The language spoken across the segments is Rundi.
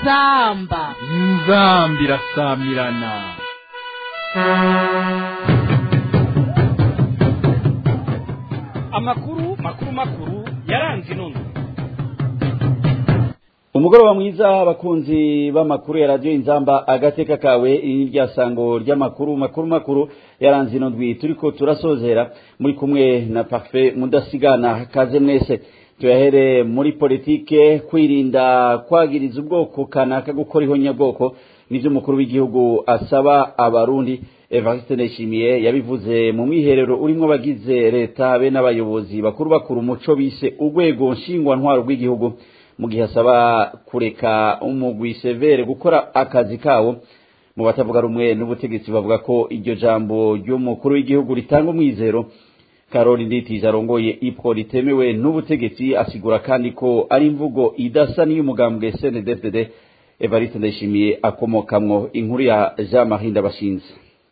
inzamba irasamirana. Amakuru yaranze inono. Umugoroba mwiza abakunzi b'amakuru ya radio Inzamba agateka kawe irya sango ry'amakuru yaranze ino ndwi turiko turasozera muri kumwe na Parfait mudasigana kaze mwese. Tuyahere muri politike kwirinda kwagiriza ubwoko kanaka gukora ihonyabwoko nivyo umukuru w'igihugu asaba abarundi. Evariste Ndayishimiye yabivuze mu mwiherero urimo bagize leta be n'abayobozi bakuru umuco bise urwego nshingwa ntwaro rw'igihugu mu gihe asaba kureka umugwi severe gukora akazi kawo. Mu batavuga rumwe n'ubutegetsi bavuga ko iryo jambo ry'umukuru w'igihugu ritanga umwizero. Karoli Nditije arongoye ipro ritemewe n'ubutegetsi asigura kandi ko ari imvugo idasa n'iy'umugambwe CNDD-FDD. Evariste Ndayishimiye akomokamwo inkuru ya Jean Marie Ndabashinze.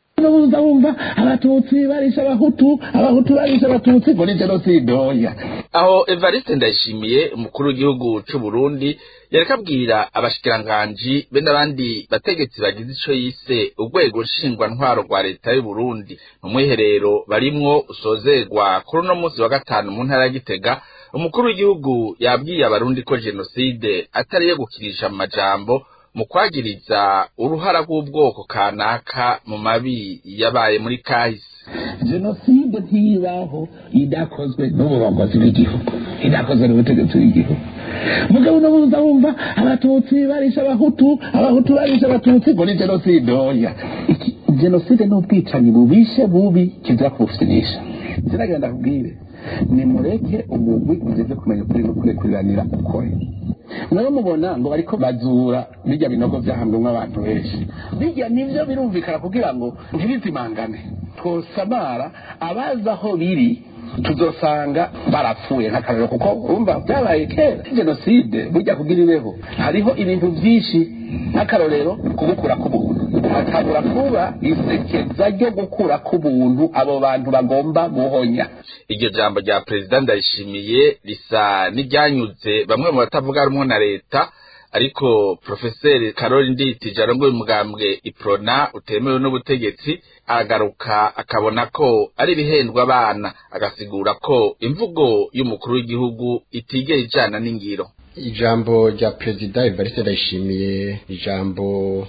Bumva abatutsi barisha abahutu barisha abatutsi muri genocide oya. Aho Evariste Ndayishimiye umukuru w'igihugu c'u Burundi yarakabwira abashikiranganji be n'abandi bategetsi bagize ico yise urwego nshingwa ntwaro rwa leta y'u Burundi mu mwiherero barimwo usozerwa kuri no munsi wa gatanu mu ntara ya Gitega. Umukuru w'igihugu yabwiye abarundi ko genocide atari yo gukirisha amajambo mu kwagiriza uruhara rw'ubwoko kanaka mu mabi yabaye muri kahise. Genocide ntibaho idakozwe n'uburongozi bw'igihugu, idakozwe n'ubutegetsi bw'igihugu. Mugabo bumva abatutsi barisha abahutu barisha abatutsi muri genocide oya. Genocide n'ubwicanyi bubishe bubi kiza kubufinisha. Ziragenda kubwire ni mureke umugwi ugeze kumenya kuri no kurekuranira ukore. Mwe mubona ngo bariko bazura bijya binogo byahambwe abantu benshi. Bijya nivyo birumvikana kugira ngo ntibizimangane. Twosamara abazaho biri tuzosanga barapfuye nkakarero kuko urumva byabaye kera. Genocide burya kugira ibeho hariho ibintu byinshi nkakarorero kubukura kubuntu. Hakabura kuba isekeza ryo gukura kubuntu abo bantu bagomba guhonya. Iryo jambo rya President Ndayishimiye risa n'iryanyuze bamwe mu batavuga rumwe na leta, ariko Professeur Karoli Nditije arongoye umugambwe Iprona utemewe n'ubutegetsi agaruka akabona ko ari bihendwa abana, agasigura ko imvugo y'umukuru w'igihugu itigera ijana n'ingiro. Ijambo rya President Evariste Ndayishimiye ijambo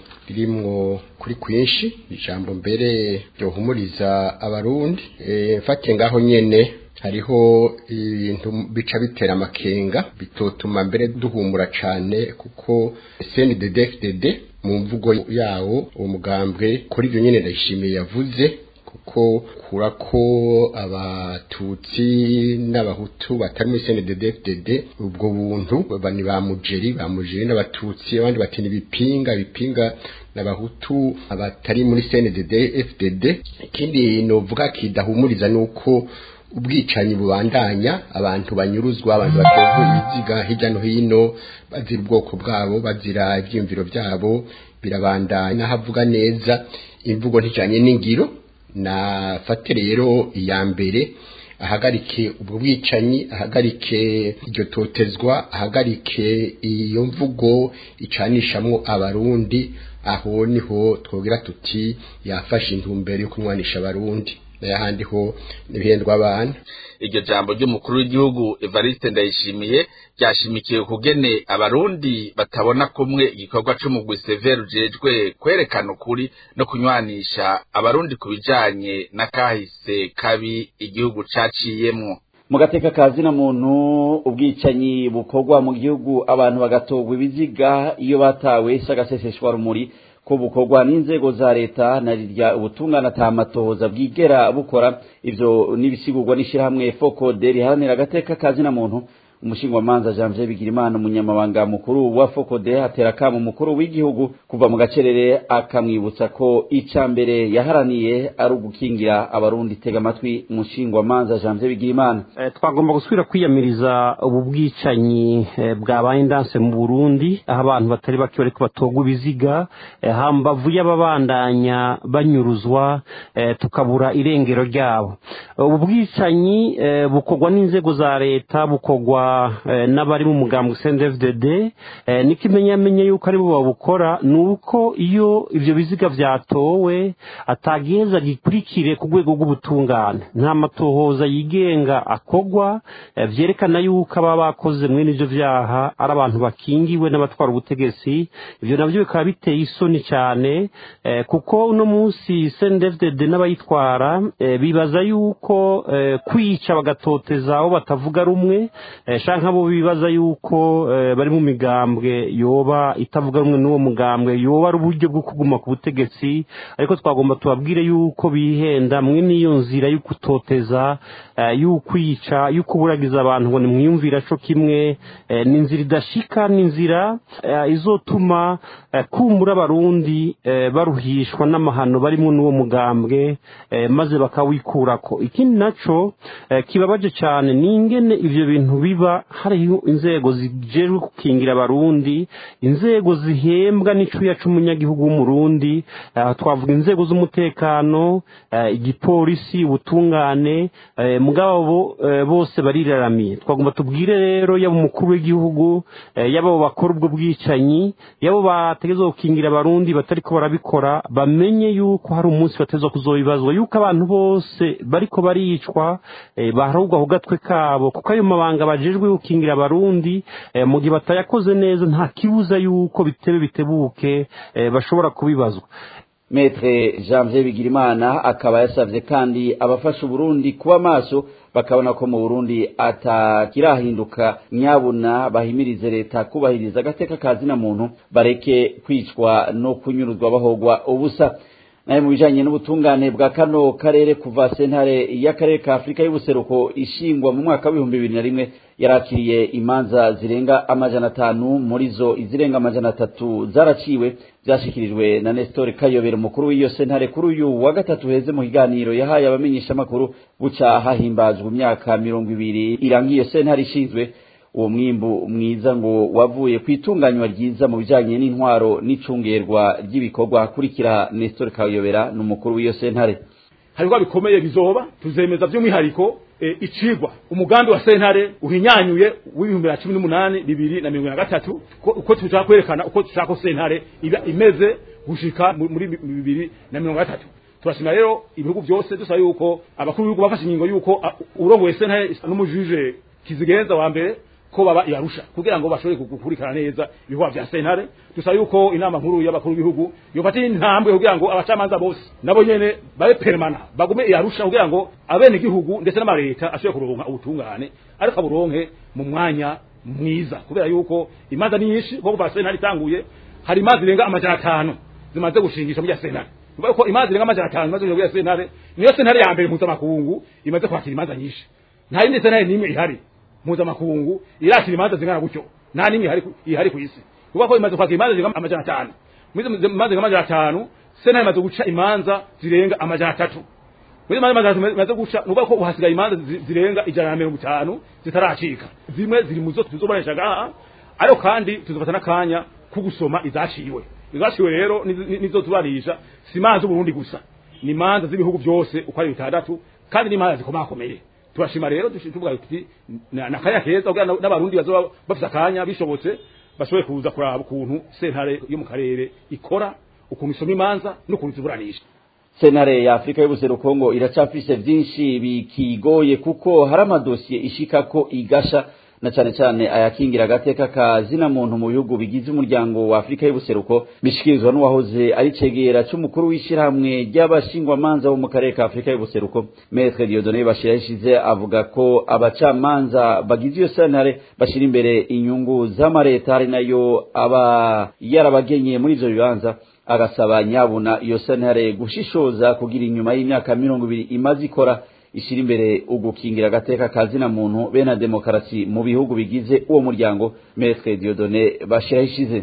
ririmwo kuri kwinshi, ijambo mbere ryohumuriza abarundi. Mfate ngaho nyene hariho ibintu bica bitera amakenga bitotuma mbere duhumura cane kuko CNDD-FDD mu mvugo yawo umugambwe kuri ibyo nyene Ndayishimiye yavuze kuko kurako abatutsi n'abahutu batari muri CNDD-FDD ubwo buntu bani bamujeri n'abatutsi abandi batini bipinga n'abahutu abatari muri CNDD-FDD. Ikindi novuga kidahumuriza nuko ubwicanyi bubandanya, abantu banyuruzwa, abantu batogwa ibiziga hirya no hino bazira ubwoko bwabo, bazira ibyumviro byabo, birabandanya. Havuga neza imvugo ntijanye n'ingiro. Na fate rero iya mbere ahagarike ubwo bwicanyi, ahagarike iryo totezwa, ahagarike iyo mvugo icanishamwo abarundi. Aho niho twogira tuti yafashe intumbero yo kumwanisha abarundi n'ahandi ho nibihendwa abana. Iryo jambo ry'umukuru w'igihugu Evariste Ndayishimiye ryashimikiye kugene abarundi batabona kumwe igikorwa c'umugwi severe ujejwe kwerekana ukuri no kunywanisha abarundi kubijanye na kahise kabi igihugu caciyemwo. Mu gateka kazi na muntu ubwicanyi bukorwa mu gihugu abantu bagatogwa ibiziga iyo batawe sagaseseshwa rumuri ko bukorwa n'inzego za leta na rirya ubutungana tamatohoza bwigera bukora. Ivyo nibisigurwa n'ishirahamwe Focode riharanira agateka kazi na muntu. Umushingwamanza Janvier Bigirimana umunyamabanga mukuru wa Focode atera kamo mukuru w'igihugu kuva mu gacerere akamwibutsa ko icambere yaharaniye ari ugukingira abarundi. Tega amatwi umushingwamanza Janvier Bigirimana. Twagomba gusubira kwiyamiriza ubu bwicanyi bwabaye ndanse mu Burundi, aho abantu batari bake bariko batogwa ibiziga, hambavu y'ababandanya banyuruzwa, tukabura irengero ryabo. Ubu bwicanyi bukorwa n'inzego za leta, bukorwa n'abari mu mugambwe CNDD-FDD n'ikimenyamenye yuko ari bo babukora nuko iyo ivyo biziga vyatowe atagiheza gikurikire ku rwego rw'ubutungane nta matohoza yigenga akogwa vyerekana yuko aba bakoze mwene ivyo vyaha ari abantu bakingiwe n'abatwara ubutegetsi ivyo navyo bikaba biteye isoni cyane kuko uno munsi CNDD-FDD n'abayitwara bibaza yuko kwica bagatoteza aho batavuga rumwe shanka abo bibaza yuko bari mu migambwe yoba itavuga rumwe n'uwo mugambwe yoba ari uburyo bwo kuguma ku butegetsi ariko twagomba tubabwire yuko bihenda mwe niyo nzira yo kutoteza y'ukwica y'ukuburagiza abantu ngo nimwiyumvira co kimwe n'inzira idashika n'inzira izotuma kumbura abarundi baruhishwa n'amahano barimo n'uwo mugambwe maze bakawikurako ikindi naco kibabaje cyane n'ingene ivyo bintu biba hariho inzego zijejwe gukingira abarundi inzego zihembwa n'icuya c'umunyagihugu w'umurundi twavuga inzego z'umutekano igipolisi ubutungane mugabo bose bariraramiye twagomba tubwire rero yaba umukuru w'igihugu yaba bakora ubwo bwicanyi yabo bategezwe gukingira abarundi batariko barabikora bamenye yuko hari umunsi batezwa kuzobibazwa yuko abantu bose bariko baricwa baharugwa ku gatwe kabo kuko ayo mabanga bajejwe gukingira abarundi mu gihe batayakoze neza nta kibuza yuko bitebuke bashobora kubibazwa Maître Janvier Bigirimana akaba yasavye kandi abafasha Burundi kuba maso bakabona ko mu Burundi atakirahinduka nyabuna bahimirize leta kubahiriza agateka kazina muntu bareke kwicwa no kunyuruzwa bahogwa ubusa naye mu bijanye n'ubutungane bwa kano karere kuva sentare y'akarere ka Afrika y'ubuseruko ishingwa mu mwaka wa 2001 yarakiriye imanza zirenga 500 muri zo izirenga 300 zaraciwe byashikirijwe na Nestor Kayobera umukuru w'iyo sentare kuri uyu wa gatatu heze mu higaniro yahaye abamenyesha makuru buca hahimbazwa imyaka 20 irangiye sentare ishinzwe uwo mwimbu mwiza ngo wavuye kwitunganywa ryiza mu bijanye n'intwaro n'icungerwa ry'ibikorwa kurikira Nestor Kayobera n'umukuru w'iyo sentare hariko bikomeye bizoba tuzemeza by'umwihariko icigwa umugambi wa sentare uhinyanyuye w'2018 2023 uko tuja kwerekana uko tushaka sentare imeze gushika muri 2023 turashima rero ibihugu byose dusa yuko abakuru b'ibihugu bafashe ingingo yuko urongoye sentare n'umujuje kizigenza wa mbere ko baba yarusha kugira ngo bashobore gukurikirana neza ibihugu bya sentare dusa yuko inama nkuru y'abakuru b'ibihugu yofatira intambwe kugira ngo abacamanza bose nabo nyene babe permanent bagume yarusha kugira ngo abene gihugu ndetse n'amareta ashobore kuronka ubutungane ariko aburonke mu mwanya mwiza kubera yuko imanza nyinshi kuko ba sentare itanguye hari imanza irenga 500 zimaze gushingisha muri sentare kuko imanza irenga 500 zimaze muri sentare niyo sentare ya mbere mpuzamakungu imaze kwakira imanza nyinshi nta yindi sentare nimwe ihari mpuzamakungu irakira imanza zingana gutyo nta nimwe ihari ku isi kuko imaze kwakira imanza zirenga 500 muri imanza zirenga 500 sentare imaze guca imanza zirenga 300 muri imanza imaze guca nuko ko uhasigaye imanza zirenga 150 zitaracika zimwe ziri muzo tuzoboneshaga ariko kandi tuzofata nakanya kugusoma izaciwe rero nizo tubarisha simanza Burundi gusa ni imanza z'ibihugu byose uko ari 6 kandi ni imanza zikomakomeye turashima rero tuvuga tuti nakaya keza kugira n'abarundi bazoba bafite akanya bishobotse bashobore kuza kuraba ukuntu sentare yo mu karere ikora ukuntu isoma imanza n'ukuntu ziburanisha sentare ya Afrika y'ubuseruko ngo iracafise byinshi bikigoye kuko hari amadosiye ishika ko igasha na cyane cyane ayakingira agateka kazina muntu mu bihugu bigize umuryango wa Afrika y'ubuseruko bishikirizwa n'uwahoze ari cegera cy'umukuru w'ishiramwe ry'abashingwa manza bo mu karere ka Afrika y'ubuseruko Maître Dieudonné Bashira yishize avuga ko abacamanza bagize iyo sentare bashira imbere inyungu z'amareta ari nayo aba yarabagenye muri ivyo bibanza agasaba nyabuna iyo sentare gushishoza kugira inyuma y'imyaka 20 imaze ikora ishira imbere ugukingira agateka kazina muntu bena demokarasi mu bihugu bigize uwo muryango Maître Dieudonné Bashira yishize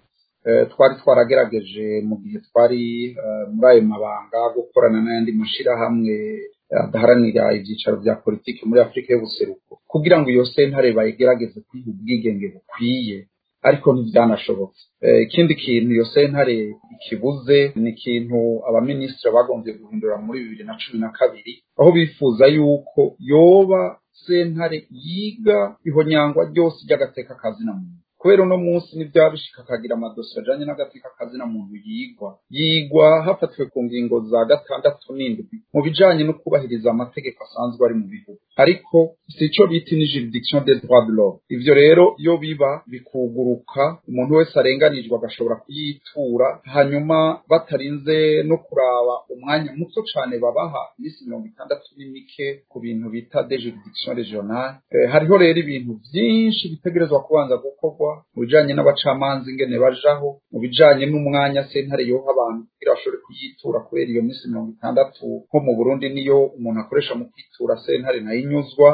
twari twaragerageje mu gihe twari muri ayo mabanga gukorana n'ayandi mashira hamwe adaharanira ibyicaro bya politiki muri Afrika y'ubuseruko kugira ngo iyo sentare bayigerageze kwiha ubwigenge bukwiye ariko ntibyanashobotse ikindi kintu iyo sentare ikibuze ni ikintu abaminisitiri bagombye guhindura muri 2012 aho bifuza yuko yoba sentare yiga ihonyangwa ryose ry'agateka kazina muntu kubera uno munsi n'ibyabishika akagira amadosiye ajanye n'agateka kazina muntu yigwa hafatiwe ku ngingo za 6 n'indwi mu bijanye no kubahiriza amategeko asanzwe ari mu bihugu ariko sico biti ni juridiction des droits de l'homme ivyo rero iyo biba bikuguruka umuntu wese arenganijwe agashobora kuyitura hanyuma batarinze no kuraba umwanya muto cane babaha imisi 60 n'imike ku bintu bita de juridiction régionale hariho rero ibintu byinshi bitegerezwa kubanza gukorwa mu bijanye n'abacamanza ingene bajaho mu bijanye n'umwanya sentare yoha abantu kugira bashobore kuyitura kubera iyo misi 60 nko mu Burundi niyo umuntu akoresha mu kwitura sentare nayinyuzwa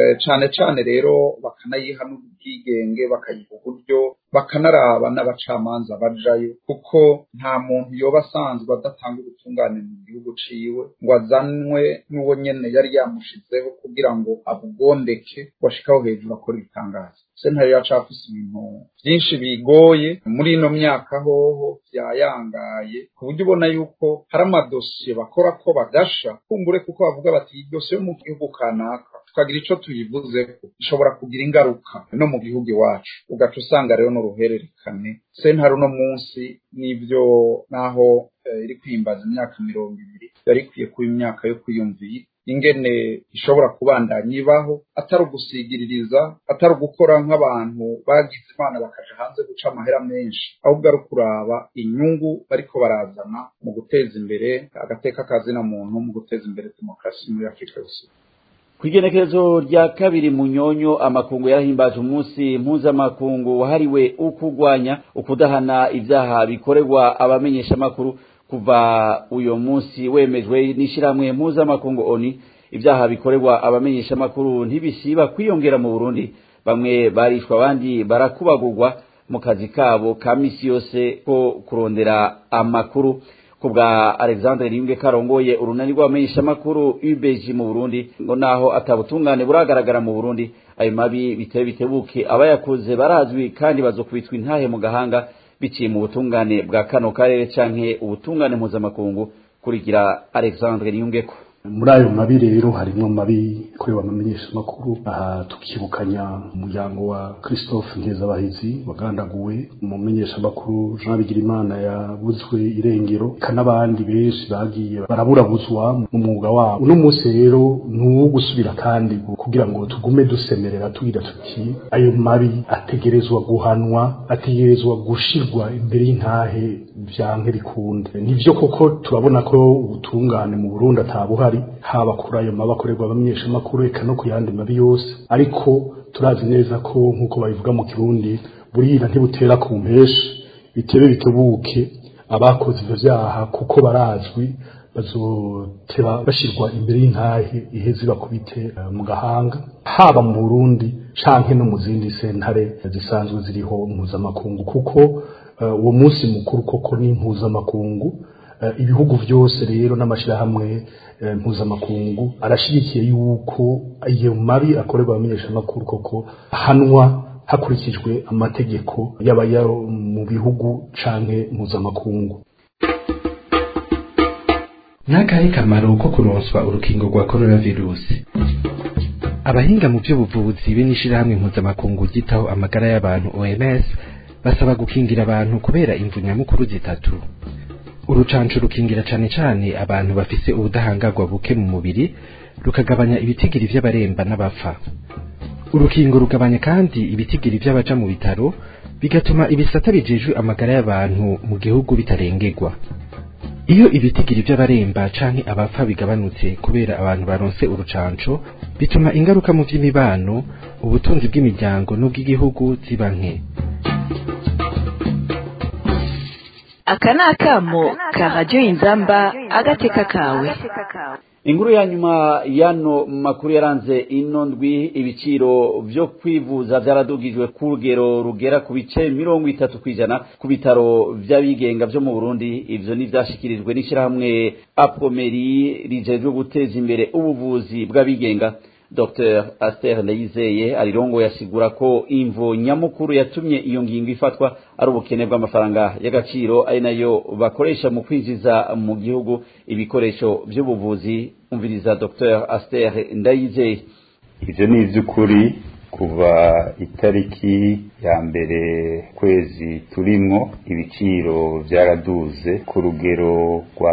cane rero bakanayiha n'ubwigenge bakayiha uburyo bakanaraba n'abacamanza bajayo kuko nta muntu yoba asanzwe adatanga ubutungane mu gihugu ciwe ngo azanwe n'uwo nyene yari yamushizeho kugira ngo abugondeke washikaho hejuru akora ibitangaza sentare yacafise ibintu byinshi bigoye muri ino myaka hoho byayangaye ku buryo ubona yuko hari amadosiye bakora ko bagasha kumbure kuko bavuga bati idosiye yo mu gihugu kanaka tukagira ico tuyivuzeko ishobora kugira ingaruka no mu gihugu iwacu ugaca usanga rero n'uruhererekane sentare uno munsi n'ivyo naho iri kwimbaza imyaka 20 yari kwiye kuba imyaka yo kwiyumvira ingene ishobora kubandanya ibaho atari ugusigiririza atari ugukora nk'abantu bagize imana bakaja hanze guca amahera menshi ahubwo ari kuraba inyungu bariko barazana mu guteza imbere agateka kazina muntu mu guteza imbere demokrasi muri Afrika yose. Kwigenekerezo rya kabiri Munyonyo amakungu yarahimbaje umunsi mpuzamakungu wahariwe ukugwanya ukudahana ivyaha bikorerwa abamenyesha makuru kuva uyo munsi wemejwe n'ishiramwe mpuzamakungu ONU ivyaha bikorerwa abamenyesha makuru ntibisiba kwiyongera mu Burundi bamwe barishwa abandi barakubagurwa mu kazi kabo ka misi yose ko kurondera amakuru kubwa Alexandre Rimwe karongoye urunani rw'abamenyesha makuru UBG mu Burundi ngo naho atabutungane buragaragara mu Burundi ayo mabi bitebuke abayakoze barazwi kandi bazokubitwa intahe mu gahanga biciye mu butungane bwa kano karere canke ubutungane mpuzamakungu kurigira Alexandre Rimwe muri ayo mabi rero harimo mabi korewa amamenyesha makuru aha tukibukanya umuryango wa Christophe Nkezabahizi wagandaguwe umumenyesha makuru Jean Bigirimana yabuzwe irengero kanabandi benshi bagiye baraburabuzwa mu mwuga wabo uno munsi rero nuwo gusubira kandi kugira ngo tugume dusemerera tugira tuti ayo mabi ategerezwa guhanwa ategerezwa gushirwa imbere y'intahe byanke bikunde nivyo koko turabona ko ubutungane mu Burundi atabuhari haba kuri ayo mabakorerwa abamenyesha makuru eka no kuyandi mabi yose ariko turazi neza ko nkuko babivuga mu Kirundi burira ntibutera ku mpeshi bitebe bitebuke abakoze ivyo vyaha kuko barazwi bazotera bashirwa imbere y'intahe iheze bakubite mu gahanga haba mu Burundi canke no mu zindi sentare zisanzwe ziriho mpuzamakungu kuko uwo munsi mukuru koko ni mpuzamakungu ibihugu vyose rero n'amashirahamwe mpuzamakungu arashigikiye yuko iyo mabi akorerwa abamenyesha makuru koko hanwa hakurikijwe amategeko y'abaya mu bihugu canke mpuzamakungu. Nakahe kamaro ko kuronswa urukingo rwa coronavirus? Abahinga mu by'ubuvuzi b'inishirahamwe mpuzamakungu gitaho amagara y'abantu OMS basaba gukingira abantu kubera imvu nyamukuru zitatu. Urucanco rukingira cane abantu bafise ubudahangarwa buke mu mubiri rukagabanya ibitigiri vy'abaremba n'abapfa. Urukingo rugabanya kandi ibitigiri vy'abaja mu bitaro bigatuma ibisata bijejwe amagara y'abantu mu gihugu bitarengerwa. Iyo ibitigiri vy'abaremba canke abapfa bigabanutse kubera abantu baronse urucanco bituma ingaruka mu vy'imibano ubutunzi bw'imiryango n'ubw'igihugu ziba nke. Akanakamo ka Radio Inzamba agateka kawe. Inkuru ya nyuma yano makuru yaranze ino ndwi ibiciro vyo kwivuza vyaradugijwe ku rugero rugera ku bice 30% ku bitaro vy'abigenga vyo mu Burundi ivyo ni vyashikirijwe n'ishirahamwe Apomeri rijejwe guteza imbere ubuvuzi bw'abigenga. Dr. Aster Ndayizeye arirongo yasigura ko imvo nyamukuru yatumye iyo ngingo ifatwa ari ubukene bw'amafaranga y'agaciro ari nayo bakoresha mu kwinjiza mu gihugu ibikoresho by'ubuvuzi. Umviriza Dr. Aster Ndayizeye. ivyo ni ivy'ukuri kuva itariki ya mbere kwezi turimwo ibiciro vyaraduze ku rugero rwa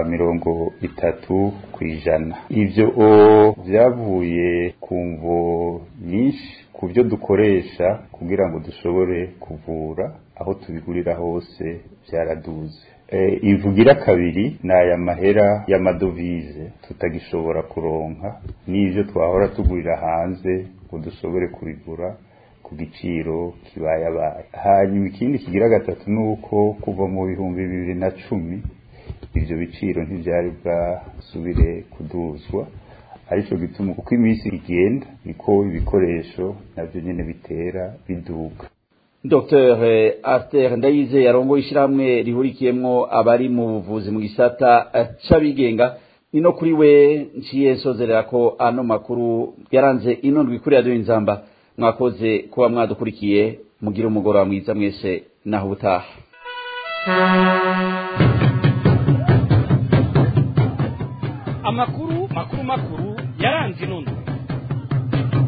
30%. Ivyo vyavuye ku mvo nyinshi ku byo dukoresha kugira ngo dushobore kuvura aho tubigurira hose vyaraduze. Ivugira kabiri na aya mahera y'amadovize tutagishobora kuronka n'ivyo twahora tugurira hanze ngo dushobore kubigura ku giciro kibayabaye. Hanyuma ikindi kigira gatatu nuko kuva mu 2010 ivyo biciro ntivyari bwasubire kuduzwa, arico gituma uko iminsi igenda niko ibikoresho navyo nyene bitera biduka. Dr. Aster Ndayize yarongoye ishiramwe rihurikiyemwo abari mu buvuzi mu gisata c'abigenga. Nino kuri we nciye sozerera ko ano makuru yaranze inondwi kuri Radio Inzamba. Mwakoze kuba mwadukurikiye, mugira umugoroba mwiza mwese naho ubutaha. Amakuru yaranze inondwi.